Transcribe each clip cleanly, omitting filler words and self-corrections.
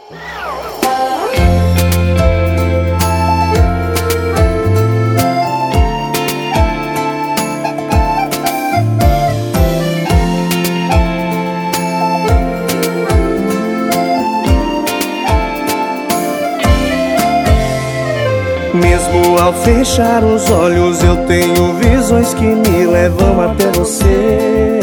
Mesmo ao fechar os olhos eu tenho visões que me levam até você.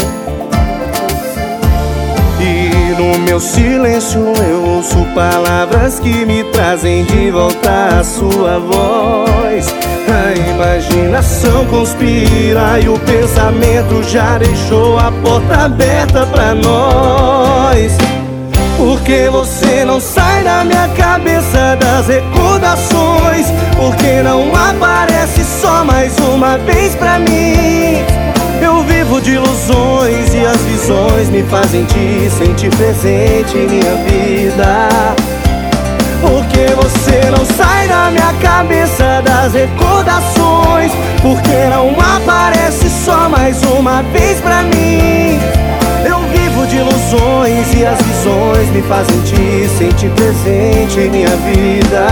E no meu silêncio eu ouço palavras que me trazem de volta a sua voz. A imaginação conspira e o pensamento já deixou a porta aberta pra nós. Porque você não sai da minha cabeça das recordações? Porque não aparece só mais uma vez pra mim? Eu vivo de ilusões e as visões me fazem te sentir presente em minha vida. Porque você não sai da minha cabeça das recordações? Porque não aparece só mais uma vez pra mim? Eu vivo de ilusões e as visões me fazem te sentir presente em minha vida.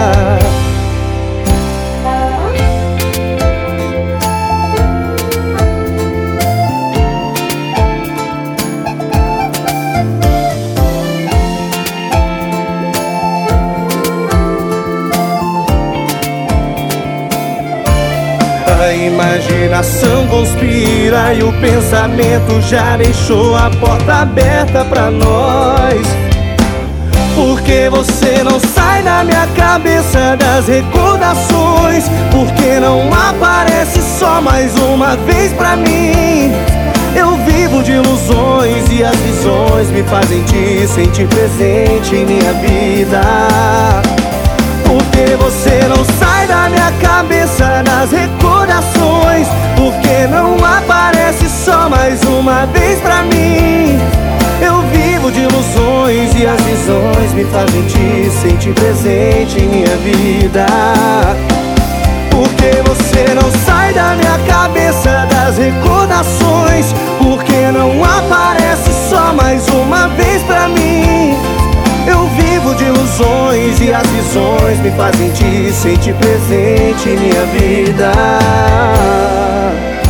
A imaginação conspira e o pensamento já deixou a porta aberta pra nós. Porque você não sai da minha cabeça das recordações? Porque não aparece só mais uma vez pra mim? Eu vivo de ilusões e as visões me fazem te sentir presente em minha vida. Porque você não sai da minha cabeça das recordações? Porque não aparece só mais uma vez pra mim? Eu vivo de ilusões e as visões me fazem te sentir presente em minha vida. Porque você não sai da minha cabeça das recordações? Porque não aparece só mais uma vez pra mim? Eu vivo de ilusões e as visões me fazem te sentir presente em minha vida.